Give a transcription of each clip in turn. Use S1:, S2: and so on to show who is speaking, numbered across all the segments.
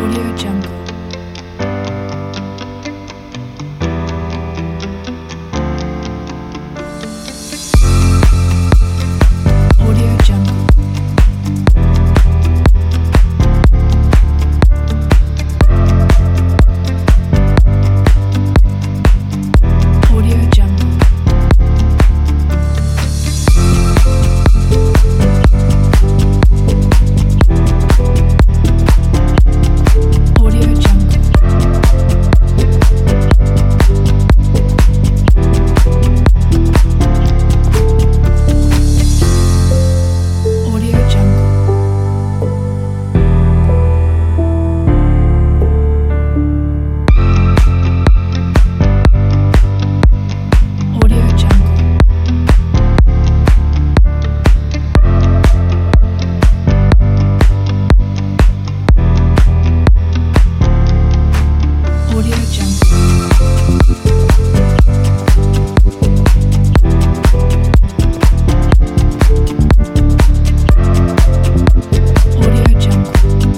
S1: Audio Jungle. Audio Jungle. Audio Jungle. Audio Jungle. Audio Jungle. Audio Jungle. Audio Jungle. Audio Jungle.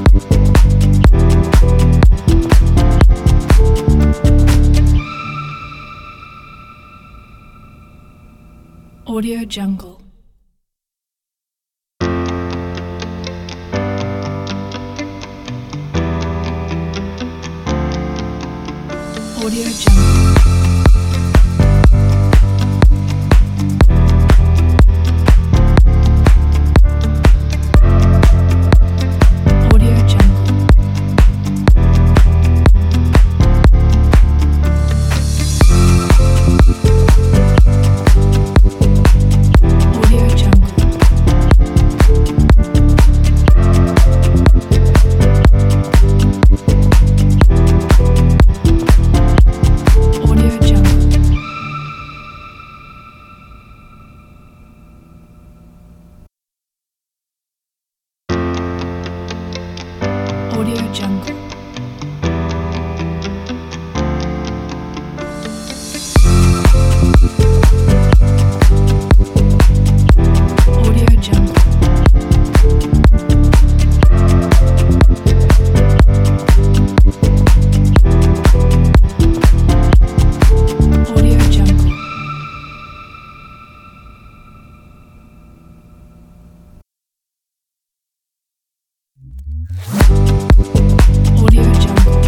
S1: Audio Jungle. Audio Jungle. Audio Jungle. Audio Jungle. Audio Jungle. Audio Jungle. Audio Jungle. Audio Jungle. Audio Jungle.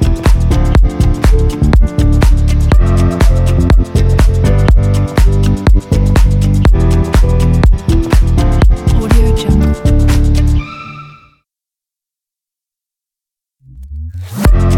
S1: Audio Jungle.